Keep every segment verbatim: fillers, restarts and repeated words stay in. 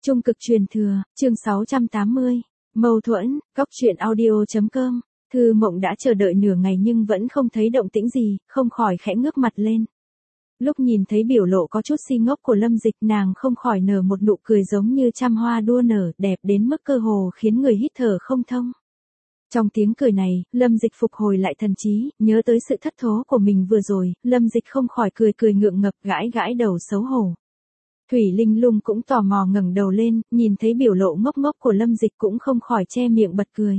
Trung cực truyền thừa, chương sáu trăm tám mươi. Mâu thuẫn, góc truyện audio.com. Thư Mộng đã chờ đợi nửa ngày nhưng vẫn không thấy động tĩnh gì, không khỏi khẽ ngước mặt lên. Lúc nhìn thấy biểu lộ có chút si ngốc của Lâm Dịch, nàng không khỏi nở một nụ cười giống như trăm hoa đua nở, đẹp đến mức cơ hồ khiến người hít thở không thông. Trong tiếng cười này, Lâm Dịch phục hồi lại thần trí, nhớ tới sự thất thố của mình vừa rồi, Lâm Dịch không khỏi cười cười ngượng ngập, gãi gãi đầu xấu hổ. Thủy Linh Lung cũng tò mò ngẩng đầu lên, nhìn thấy biểu lộ ngốc ngốc của Lâm Dịch cũng không khỏi che miệng bật cười.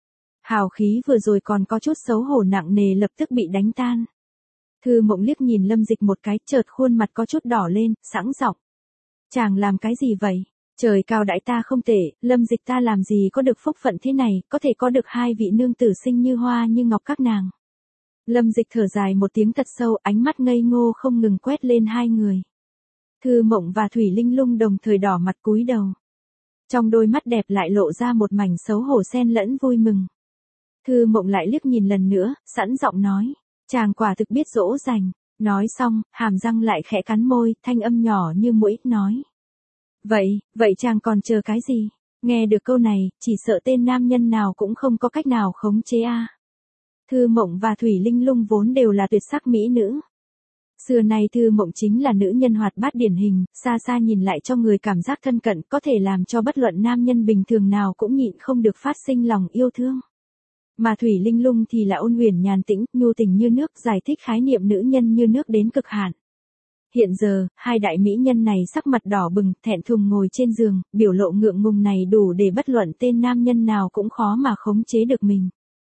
Hào khí vừa rồi còn có chút xấu hổ nặng nề lập tức bị đánh tan. Thư Mộng liếc nhìn Lâm Dịch một cái, chợt khuôn mặt có chút đỏ lên, sẵn giọng. Chàng làm cái gì vậy? Trời cao đãi ta không tệ, Lâm Dịch ta làm gì có được phúc phận thế này, có thể có được hai vị nương tử xinh như hoa như ngọc các nàng. Lâm Dịch thở dài một tiếng thật sâu, ánh mắt ngây ngô không ngừng quét lên hai người. Thư Mộng và Thủy Linh Lung đồng thời đỏ mặt cúi đầu. Trong đôi mắt đẹp lại lộ ra một mảnh xấu hổ xen lẫn vui mừng. Thư Mộng lại liếc nhìn lần nữa, sẵn giọng nói, chàng quả thực biết dỗ dành. Nói xong, hàm răng lại khẽ cắn môi, thanh âm nhỏ như muỗi, nói. Vậy, vậy chàng còn chờ cái gì? Nghe được câu này, chỉ sợ tên nam nhân nào cũng không có cách nào khống chế a. À. Thư Mộng và Thủy Linh Lung vốn đều là tuyệt sắc mỹ nữ. Xưa nay Thư Mộng chính là nữ nhân hoạt bát điển hình, xa xa nhìn lại cho người cảm giác thân cận, có thể làm cho bất luận nam nhân bình thường nào cũng nhịn không được phát sinh lòng yêu thương. Mà Thủy Linh Lung thì là ôn huyền nhàn tĩnh, nhu tình như nước, giải thích khái niệm nữ nhân như nước đến cực hạn. Hiện giờ, hai đại mỹ nhân này sắc mặt đỏ bừng, thẹn thùng ngồi trên giường, biểu lộ ngượng ngùng này đủ để bất luận tên nam nhân nào cũng khó mà khống chế được mình.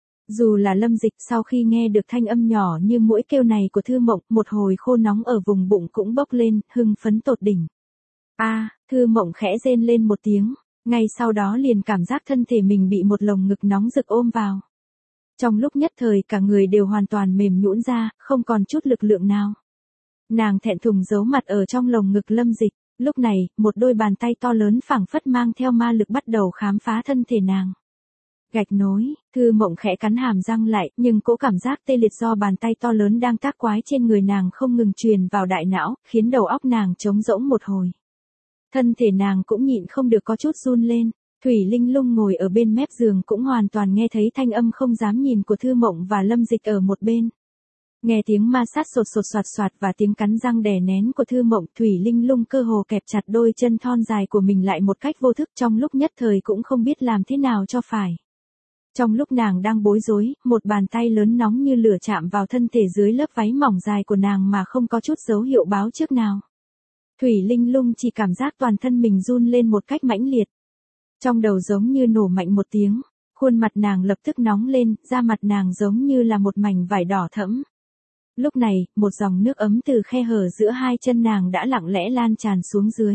Dù là Lâm Dịch sau khi nghe được thanh âm nhỏ như muỗi kêu này của Thư Mộng, một hồi khô nóng ở vùng bụng cũng bốc lên, hưng phấn tột đỉnh. A, à, Thư Mộng khẽ rên lên một tiếng, ngay sau đó liền cảm giác thân thể mình bị một lồng ngực nóng rực ôm vào. Trong lúc nhất thời cả người đều hoàn toàn mềm nhũn ra, không còn chút lực lượng nào. Nàng thẹn thùng giấu mặt ở trong lồng ngực Lâm Dịch, lúc này, một đôi bàn tay to lớn phảng phất mang theo ma lực bắt đầu khám phá thân thể nàng. Gạch nối, Thư Mộng khẽ cắn hàm răng lại, nhưng cỗ cảm giác tê liệt do bàn tay to lớn đang tác quái trên người nàng không ngừng truyền vào đại não, khiến đầu óc nàng trống rỗng một hồi. Thân thể nàng cũng nhịn không được có chút run lên. Thủy Linh Lung ngồi ở bên mép giường cũng hoàn toàn nghe thấy thanh âm không dám nhìn của Thư Mộng và Lâm Dịch ở một bên. Nghe tiếng ma sát sột sột soạt soạt và tiếng cắn răng đè nén của Thư Mộng, Thủy Linh Lung cơ hồ kẹp chặt đôi chân thon dài của mình lại một cách vô thức, trong lúc nhất thời cũng không biết làm thế nào cho phải. Trong lúc nàng đang bối rối, một bàn tay lớn nóng như lửa chạm vào thân thể dưới lớp váy mỏng dài của nàng mà không có chút dấu hiệu báo trước nào. Thủy Linh Lung chỉ cảm giác toàn thân mình run lên một cách mãnh liệt. Trong đầu giống như nổ mạnh một tiếng, khuôn mặt nàng lập tức nóng lên, da mặt nàng giống như là một mảnh vải đỏ thẫm. Lúc này, một dòng nước ấm từ khe hở giữa hai chân nàng đã lặng lẽ lan tràn xuống dưới.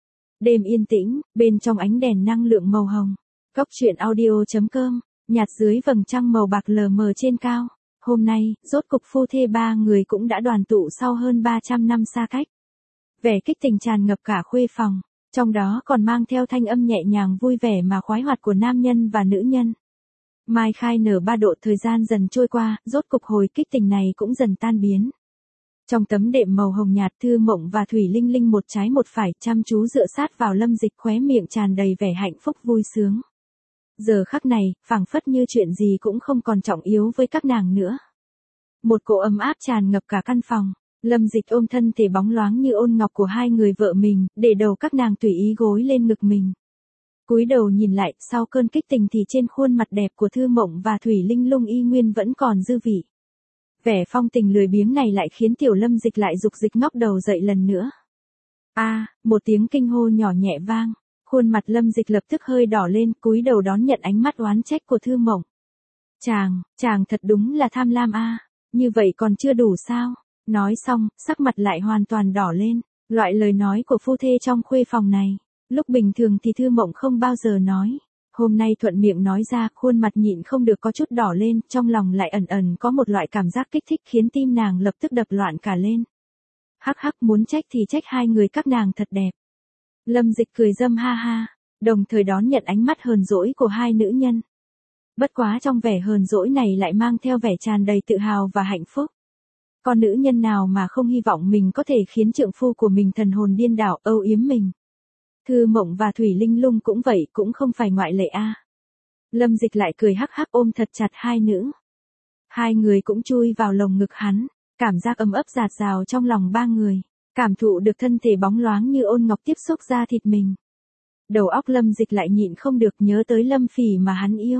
Đêm yên tĩnh, bên trong ánh đèn năng lượng màu hồng. Góc truyện audio.com, nhạt dưới vầng trăng màu bạc lờ mờ trên cao. Hôm nay, rốt cục phu thê ba người cũng đã đoàn tụ sau hơn ba trăm năm xa cách. Vẻ kích tình tràn ngập cả khuê phòng. Trong đó còn mang theo thanh âm nhẹ nhàng vui vẻ mà khoái hoạt của nam nhân và nữ nhân. Mai khai nở ba độ, thời gian dần trôi qua, rốt cục hồi kích tình này cũng dần tan biến. Trong tấm đệm màu hồng nhạt, Thư Mộng và Thủy Linh Linh một trái một phải chăm chú dựa sát vào Lâm Dịch, khóe miệng tràn đầy vẻ hạnh phúc vui sướng. Giờ khắc này, phảng phất như chuyện gì cũng không còn trọng yếu với các nàng nữa. Một cỗ ấm áp tràn ngập cả căn phòng. Lâm Dịch ôm thân thể bóng loáng như ôn ngọc của hai người vợ mình, để đầu các nàng tùy ý gối lên ngực mình. Cúi đầu nhìn lại, sau cơn kích tình thì trên khuôn mặt đẹp của Thư Mộng và Thủy Linh Lung y nguyên vẫn còn dư vị. Vẻ phong tình lười biếng này lại khiến tiểu Lâm Dịch lại dục dịch ngóc đầu dậy lần nữa. A, à, một tiếng kinh hô nhỏ nhẹ vang, khuôn mặt Lâm Dịch lập tức hơi đỏ lên, cúi đầu đón nhận ánh mắt oán trách của Thư Mộng. Chàng, chàng thật đúng là tham lam a, à, như vậy còn chưa đủ sao? Nói xong, sắc mặt lại hoàn toàn đỏ lên, loại lời nói của phu thê trong khuê phòng này. Lúc bình thường thì Thư Mộng không bao giờ nói. Hôm nay thuận miệng nói ra, khuôn mặt nhịn không được có chút đỏ lên, trong lòng lại ẩn ẩn có một loại cảm giác kích thích khiến tim nàng lập tức đập loạn cả lên. Hắc hắc, muốn trách thì trách hai người các nàng thật đẹp. Lâm Dịch cười râm ha ha, đồng thời đón nhận ánh mắt hờn dỗi của hai nữ nhân. Bất quá trong vẻ hờn dỗi này lại mang theo vẻ tràn đầy tự hào và hạnh phúc. Con nữ nhân nào mà không hy vọng mình có thể khiến trượng phu của mình thần hồn điên đảo, âu yếm mình. Thư Mộng và Thủy Linh Lung cũng vậy, cũng không phải ngoại lệ a. Lâm Dịch lại cười hắc hắc ôm thật chặt hai nữ. Hai người cũng chui vào lồng ngực hắn, cảm giác ấm ấp dạt dào trong lòng ba người, cảm thụ được thân thể bóng loáng như ôn ngọc tiếp xúc da thịt mình. Đầu óc Lâm Dịch lại nhịn không được nhớ tới Lâm Phỉ mà hắn yêu.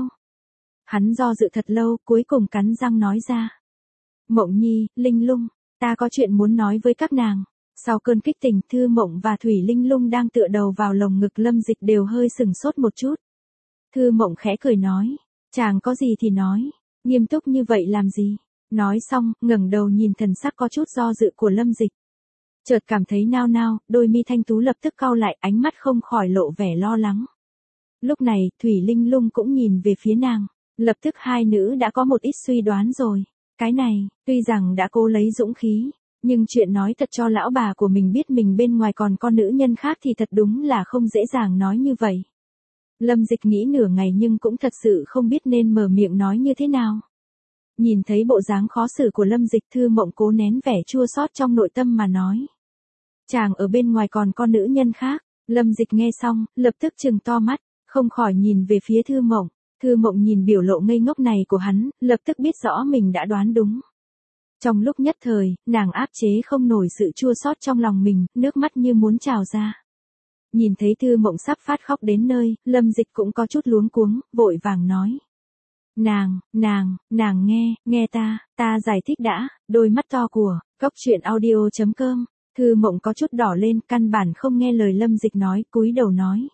Hắn do dự thật lâu, cuối cùng cắn răng nói ra. Mộng Nhi, Linh Lung, ta có chuyện muốn nói với các nàng. Sau cơn kích tình, Thư Mộng và Thủy Linh Lung đang tựa đầu vào lồng ngực Lâm Dịch đều hơi sừng sốt một chút. Thư Mộng khẽ cười nói, chàng có gì thì nói, nghiêm túc như vậy làm gì? Nói xong, ngẩng đầu nhìn thần sắc có chút do dự của Lâm Dịch. Chợt cảm thấy nao nao, đôi mi thanh tú lập tức cau lại, ánh mắt không khỏi lộ vẻ lo lắng. Lúc này, Thủy Linh Lung cũng nhìn về phía nàng, lập tức hai nữ đã có một ít suy đoán rồi. Cái này, tuy rằng đã cố lấy dũng khí, nhưng chuyện nói thật cho lão bà của mình biết mình bên ngoài còn có nữ nhân khác thì thật đúng là không dễ dàng nói như vậy. Lâm Dịch nghĩ nửa ngày nhưng cũng thật sự không biết nên mở miệng nói như thế nào. Nhìn thấy bộ dáng khó xử của Lâm Dịch, Thư Mộng cố nén vẻ chua xót trong nội tâm mà nói. Chàng ở bên ngoài còn có nữ nhân khác. Lâm Dịch nghe xong, lập tức trừng to mắt, không khỏi nhìn về phía Thư Mộng. Thư Mộng nhìn biểu lộ ngây ngốc này của hắn, lập tức biết rõ mình đã đoán đúng. Trong lúc nhất thời, nàng áp chế không nổi sự chua xót trong lòng mình, nước mắt như muốn trào ra. Nhìn thấy Thư Mộng sắp phát khóc đến nơi, Lâm Dịch cũng có chút luống cuống, vội vàng nói. Nàng, nàng, nàng nghe, nghe ta, ta giải thích đã, đôi mắt to của, cốc truyện audio chấm com. Thư Mộng có chút đỏ lên, căn bản không nghe lời Lâm Dịch nói, cúi đầu nói.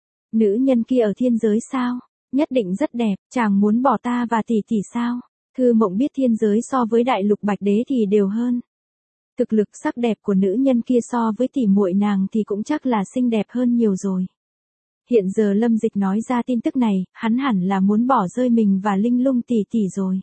Nữ nhân kia ở thiên giới sao? Nhất định rất đẹp, chàng muốn bỏ ta và tỷ tỷ sao? Thư Mộng biết thiên giới so với đại lục bạch đế thì đều hơn. Thực lực sắc đẹp của nữ nhân kia so với tỷ muội nàng thì cũng chắc là xinh đẹp hơn nhiều rồi. Hiện giờ Lâm Dịch nói ra tin tức này, hắn hẳn là muốn bỏ rơi mình và Linh Lung tỷ tỷ rồi.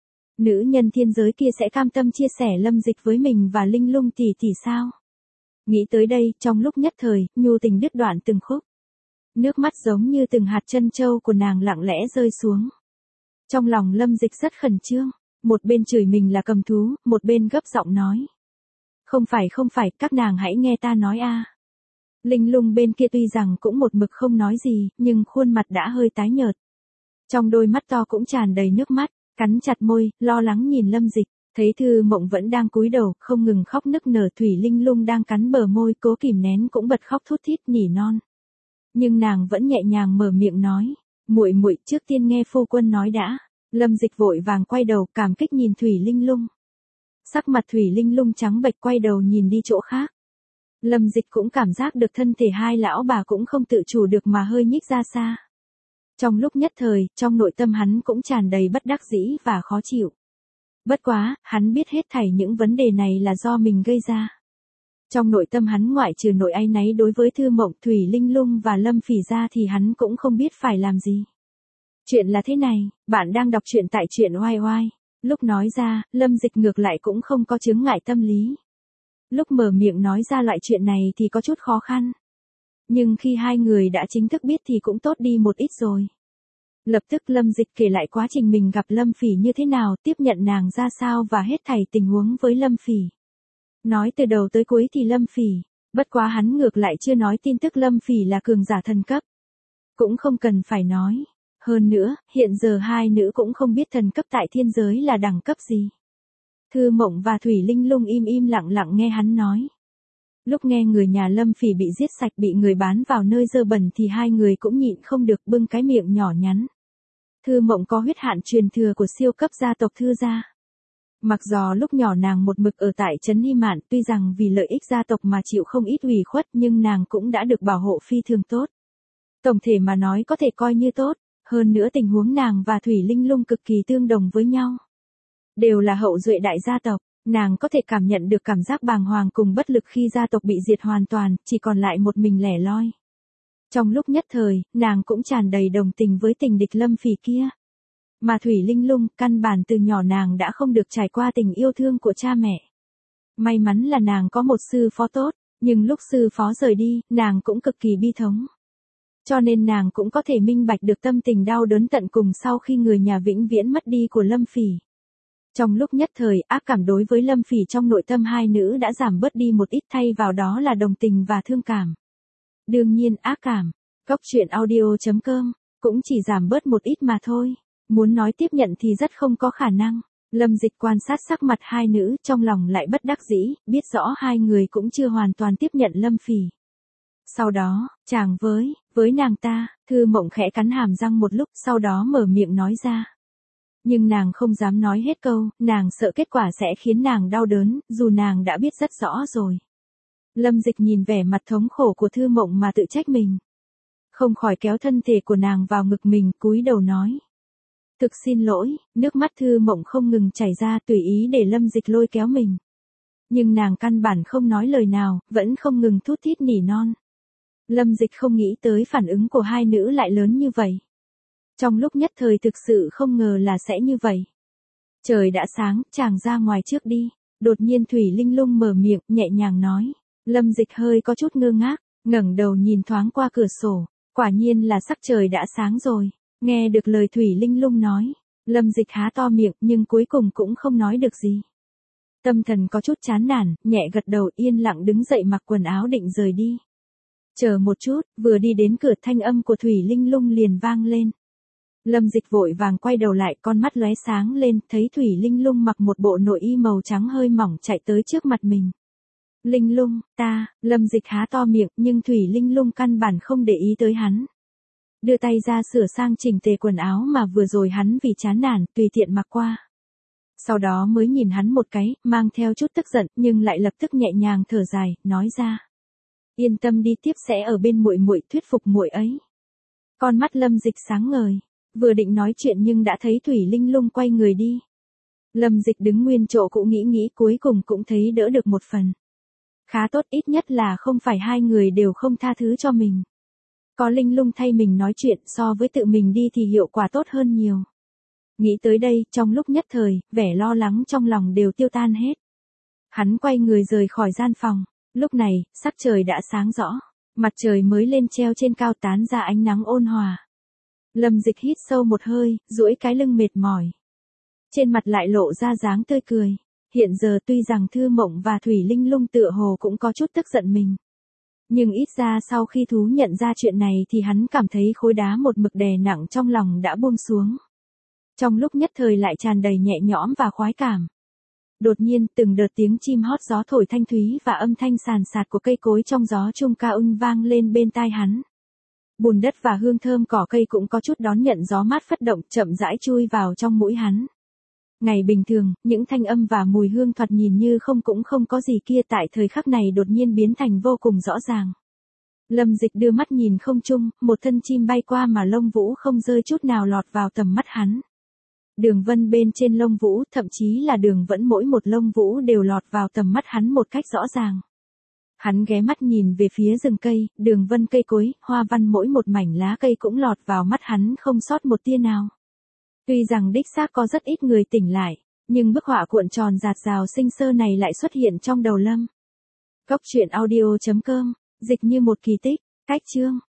Nữ nhân thiên giới kia sẽ cam tâm chia sẻ Lâm Dịch với mình và Linh Lung tỷ tỷ sao? Nghĩ tới đây, trong lúc nhất thời, nhu tình đứt đoạn từng khúc. Nước mắt giống như từng hạt trân châu của nàng lặng lẽ rơi xuống. Trong lòng Lâm Dịch rất khẩn trương, một bên chửi mình là cầm thú, một bên gấp giọng nói. Không phải không phải, các nàng hãy nghe ta nói a. Linh Lung bên kia tuy rằng cũng một mực không nói gì, nhưng khuôn mặt đã hơi tái nhợt. Trong đôi mắt to cũng tràn đầy nước mắt, cắn chặt môi, lo lắng nhìn Lâm Dịch, thấy Thư Mộng vẫn đang cúi đầu, không ngừng khóc nức nở. Thủy Linh Lung đang cắn bờ môi cố kìm nén cũng bật khóc thút thít nỉ non. Nhưng nàng vẫn nhẹ nhàng mở miệng nói, muội muội trước tiên nghe phu quân nói đã. Lâm Dịch vội vàng quay đầu, cảm kích nhìn Thủy Linh Lung. Sắc mặt Thủy Linh Lung trắng bệch quay đầu nhìn đi chỗ khác. Lâm Dịch cũng cảm giác được thân thể hai lão bà cũng không tự chủ được mà hơi nhích ra xa. Trong lúc nhất thời, trong nội tâm hắn cũng tràn đầy bất đắc dĩ và khó chịu. Bất quá, hắn biết hết thảy những vấn đề này là do mình gây ra. Trong nội tâm hắn ngoại trừ nỗi áy náy đối với Thư Mộng, Thủy Linh Lung và Lâm Phỉ ra thì hắn cũng không biết phải làm gì. Chuyện là thế này, bạn đang đọc truyện tại truyện oai oai. Lúc nói ra, Lâm Dịch ngược lại cũng không có chướng ngại tâm lý. Lúc mở miệng nói ra loại chuyện này thì có chút khó khăn. Nhưng khi hai người đã chính thức biết thì cũng tốt đi một ít rồi. Lập tức Lâm Dịch kể lại quá trình mình gặp Lâm Phỉ như thế nào, tiếp nhận nàng ra sao và hết thảy tình huống với Lâm Phỉ. Nói từ đầu tới cuối thì Lâm Phỉ, bất quá hắn ngược lại chưa nói tin tức Lâm Phỉ là cường giả thần cấp. Cũng không cần phải nói. Hơn nữa, hiện giờ hai nữ cũng không biết thần cấp tại thiên giới là đẳng cấp gì. Thư Mộng và Thủy Linh Lung im im lặng lặng nghe hắn nói. Lúc nghe người nhà Lâm Phỉ bị giết sạch, bị người bán vào nơi dơ bẩn thì hai người cũng nhịn không được bưng cái miệng nhỏ nhắn. Thư Mộng có huyết hạn truyền thừa của siêu cấp gia tộc Thư gia. Mặc dù lúc nhỏ nàng một mực ở tại trấn Hy Mạn, tuy rằng vì lợi ích gia tộc mà chịu không ít ủy khuất nhưng nàng cũng đã được bảo hộ phi thường tốt. Tổng thể mà nói có thể coi như tốt, hơn nữa tình huống nàng và Thủy Linh Lung cực kỳ tương đồng với nhau. Đều là hậu duệ đại gia tộc, nàng có thể cảm nhận được cảm giác bàng hoàng cùng bất lực khi gia tộc bị diệt hoàn toàn, chỉ còn lại một mình lẻ loi. Trong lúc nhất thời, nàng cũng tràn đầy đồng tình với tình địch Lâm Phỉ kia. Mà Thủy Linh Lung, căn bản từ nhỏ nàng đã không được trải qua tình yêu thương của cha mẹ. May mắn là nàng có một sư phó tốt, nhưng lúc sư phó rời đi, nàng cũng cực kỳ bi thống. Cho nên nàng cũng có thể minh bạch được tâm tình đau đớn tận cùng sau khi người nhà vĩnh viễn mất đi của Lâm Phỉ. Trong lúc nhất thời, ác cảm đối với Lâm Phỉ trong nội tâm hai nữ đã giảm bớt đi một ít, thay vào đó là đồng tình và thương cảm. Đương nhiên ác cảm. Cốc truyện audio chấm com, cũng chỉ giảm bớt một ít mà thôi. Muốn nói tiếp nhận thì rất không có khả năng. Lâm Dịch quan sát sắc mặt hai nữ, trong lòng lại bất đắc dĩ, biết rõ hai người cũng chưa hoàn toàn tiếp nhận Lâm Phỉ. Sau đó, chàng với, với nàng ta, Thư Mộng khẽ cắn hàm răng một lúc, sau đó mở miệng nói ra. Nhưng nàng không dám nói hết câu, nàng sợ kết quả sẽ khiến nàng đau đớn, dù nàng đã biết rất rõ rồi. Lâm Dịch nhìn vẻ mặt thống khổ của Thư Mộng mà tự trách mình. Không khỏi kéo thân thể của nàng vào ngực mình, cúi đầu nói. Thực xin lỗi, nước mắt Thư Mộng không ngừng chảy ra, tùy ý để Lâm Dịch lôi kéo mình. Nhưng nàng căn bản không nói lời nào, vẫn không ngừng thút thít nỉ non. Lâm Dịch không nghĩ tới phản ứng của hai nữ lại lớn như vậy. Trong lúc nhất thời thực sự không ngờ là sẽ như vậy. Trời đã sáng, chàng ra ngoài trước đi. Đột nhiên Thủy Linh Lung mở miệng, nhẹ nhàng nói. Lâm Dịch hơi có chút ngơ ngác, ngẩng đầu nhìn thoáng qua cửa sổ. Quả nhiên là sắc trời đã sáng rồi. Nghe được lời Thủy Linh Lung nói, Lâm Dịch há to miệng nhưng cuối cùng cũng không nói được gì. Tâm thần có chút chán nản, nhẹ gật đầu yên lặng đứng dậy mặc quần áo định rời đi. Chờ một chút, vừa đi đến cửa thanh âm của Thủy Linh Lung liền vang lên. Lâm Dịch vội vàng quay đầu lại, con mắt lóe sáng lên, thấy Thủy Linh Lung mặc một bộ nội y màu trắng hơi mỏng chạy tới trước mặt mình. Linh Lung, ta, Lâm Dịch há to miệng nhưng Thủy Linh Lung căn bản không để ý tới hắn. Đưa tay ra sửa sang chỉnh tề quần áo mà vừa rồi hắn vì chán nản, tùy tiện mặc qua. Sau đó mới nhìn hắn một cái, mang theo chút tức giận, nhưng lại lập tức nhẹ nhàng thở dài, nói ra. Yên tâm đi, tiếp sẽ ở bên muội muội, thuyết phục muội ấy. Con mắt Lâm Dịch sáng ngời, vừa định nói chuyện nhưng đã thấy Thủy Linh Lung quay người đi. Lâm Dịch đứng nguyên chỗ cũng nghĩ nghĩ, cuối cùng cũng thấy đỡ được một phần. Khá tốt, ít nhất là không phải hai người đều không tha thứ cho mình. Có Linh Lung thay mình nói chuyện, so với tự mình đi thì hiệu quả tốt hơn nhiều. Nghĩ tới đây, trong lúc nhất thời, vẻ lo lắng trong lòng đều tiêu tan hết. Hắn quay người rời khỏi gian phòng. Lúc này, sắc trời đã sáng rõ. Mặt trời mới lên treo trên cao tán ra ánh nắng ôn hòa. Lâm Dịch hít sâu một hơi, duỗi cái lưng mệt mỏi. Trên mặt lại lộ ra dáng tươi cười. Hiện giờ tuy rằng Thư Mộng và Thủy Linh Lung tựa hồ cũng có chút tức giận mình. Nhưng ít ra sau khi thú nhận ra chuyện này thì hắn cảm thấy khối đá một mực đè nặng trong lòng đã buông xuống. Trong lúc nhất thời lại tràn đầy nhẹ nhõm và khoái cảm. Đột nhiên, từng đợt tiếng chim hót gió thổi thanh thúy và âm thanh sàn sạt của cây cối trong gió trung ca ung vang lên bên tai hắn. Bùn đất và hương thơm cỏ cây cũng có chút đón nhận gió mát phất động, chậm rãi chui vào trong mũi hắn. Ngày bình thường, những thanh âm và mùi hương thoạt nhìn như không cũng không có gì kia tại thời khắc này đột nhiên biến thành vô cùng rõ ràng. Lâm Dịch đưa mắt nhìn không trung, một thân chim bay qua mà lông vũ không rơi chút nào lọt vào tầm mắt hắn. Đường vân bên trên lông vũ, thậm chí là đường vẫn mỗi một lông vũ đều lọt vào tầm mắt hắn một cách rõ ràng. Hắn ghé mắt nhìn về phía rừng cây, đường vân cây cối, hoa văn mỗi một mảnh lá cây cũng lọt vào mắt hắn không sót một tia nào. Tuy rằng đích xác có rất ít người tỉnh lại, nhưng bức họa cuộn tròn rạt rào sinh sơ này lại xuất hiện trong đầu Lâm. Cốc truyện audio chấm com, dịch như một kỳ tích, cách chương.